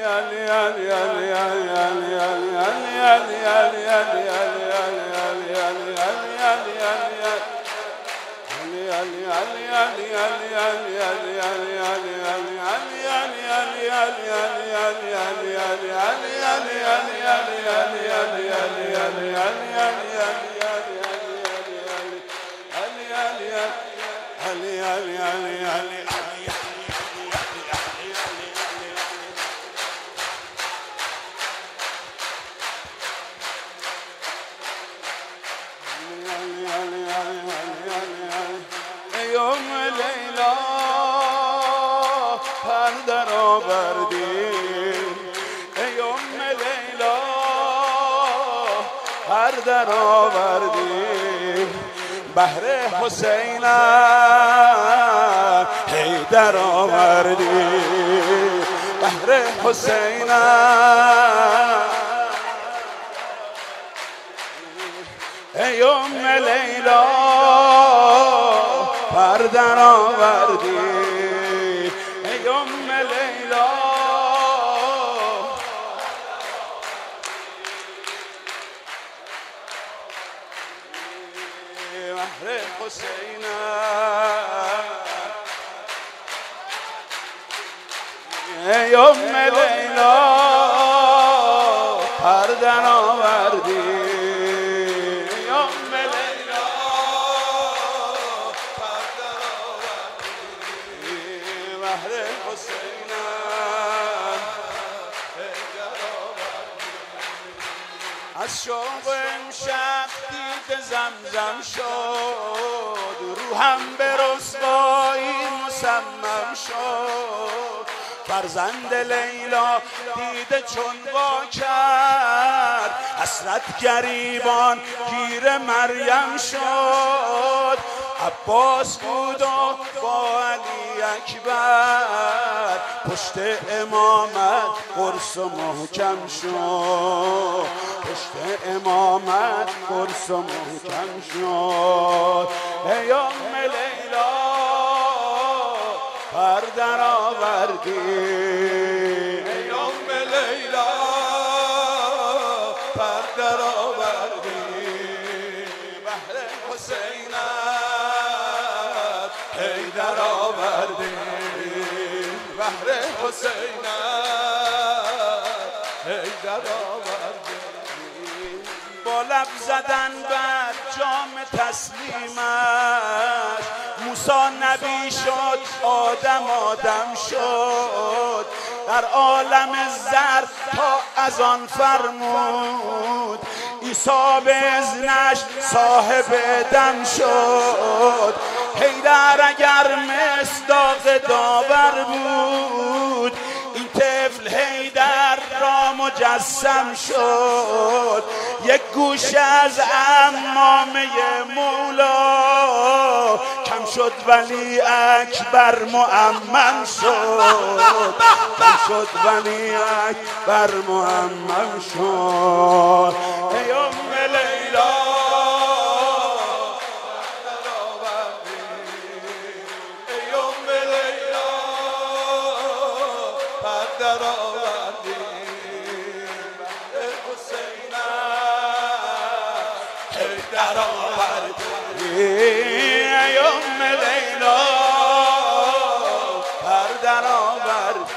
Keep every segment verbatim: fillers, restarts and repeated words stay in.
یوم لیلا پندر آوردی، یوم لیلا پندر آوردی، بهر حسینم حیدر آوردی، بهر حسینم یوم لیلا پردر آوردی، یوم لیلا بهر حسینم یوم لیلا پردر آوردی، از شوق امشب دید زمزم شد، روحم به رسوایی مصمم شد، فرزند لیلا دیده چون وا کرد، حسرت گریبان گیر مریم شد، عباس بود و با علی اکبر، پشت امامت قرص و محکم شد، پشت امامت قرص و محکم شد، یوم لیلا پردر آوردی، یوم لیلا پردر آوردی، بهر حسینم حیدر آوردی، بهر حسینم حیدر آوردی، با لب زدن بر جام تسلیمش موسی نبی شد، آدم آدم شد، در عالم زر تا از آن فرمود، عیسی به اذنش صاحب دم شد، حیدر اگر مصداق داور بود، این طفل حیدر را مجسم شد، یک گوشه از عمامه مولا کم شد ولی اکبر معمم شد، کم شد ولی اکبر معمم شد، یوم لیلا یوم لیلا پردر آوردی، حیدر آوردی، یوم لیلا پردر آوردی،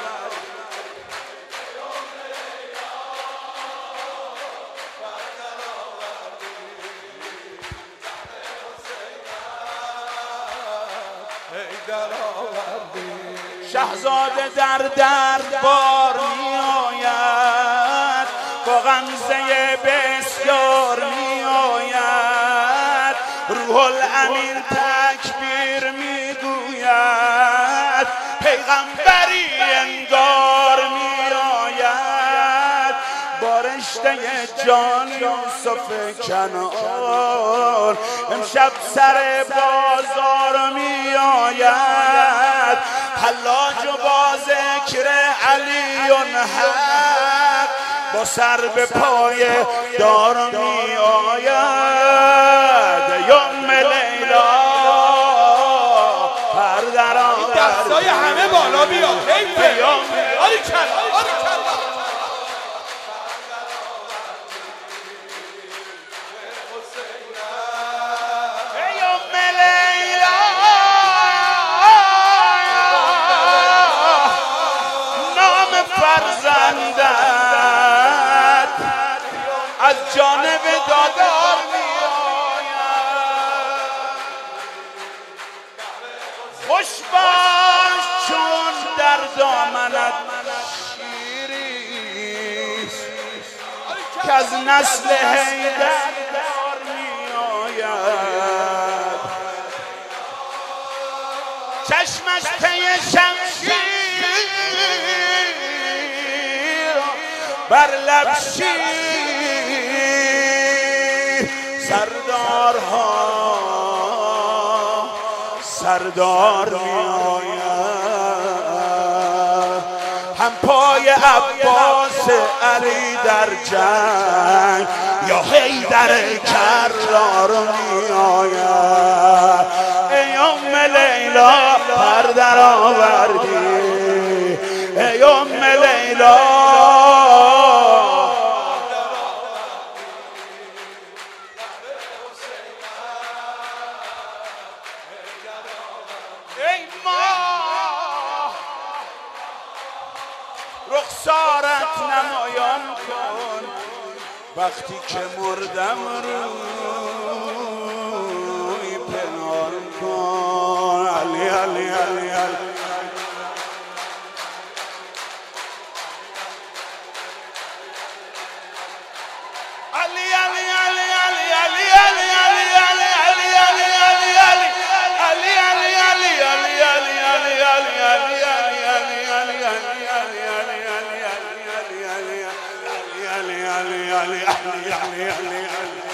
حیدر آوردی، شهزاده در دربار می آید، با غمزه بسیار می آید، روح الامین تکبیر می گوید، پیغمبری انگار می آید، با رشته جان یوسف کنعان امشب سر بازار می آید، حلاج و با ذکر علی حق، با سر به پای دار می آید، یوم لیلا پردر آوردی، دستای همه بالا بیا، حیفه، آری کلا آری کلا از نسل حیدر می آید، چشمش پی شمشیر بر لب شیر، سردارها سردار می آید، هم پای عباس علی در جنگ یا حیدر کرار می آید. ای ام لیلا پر در آوردی، ای ام لیلا ای ما رخسارت نمایان کن وقتی که مردم روی پنهان کن. علی علی علی علی Ali, Ali, Ali, Ali, Ali, Ali, Ali.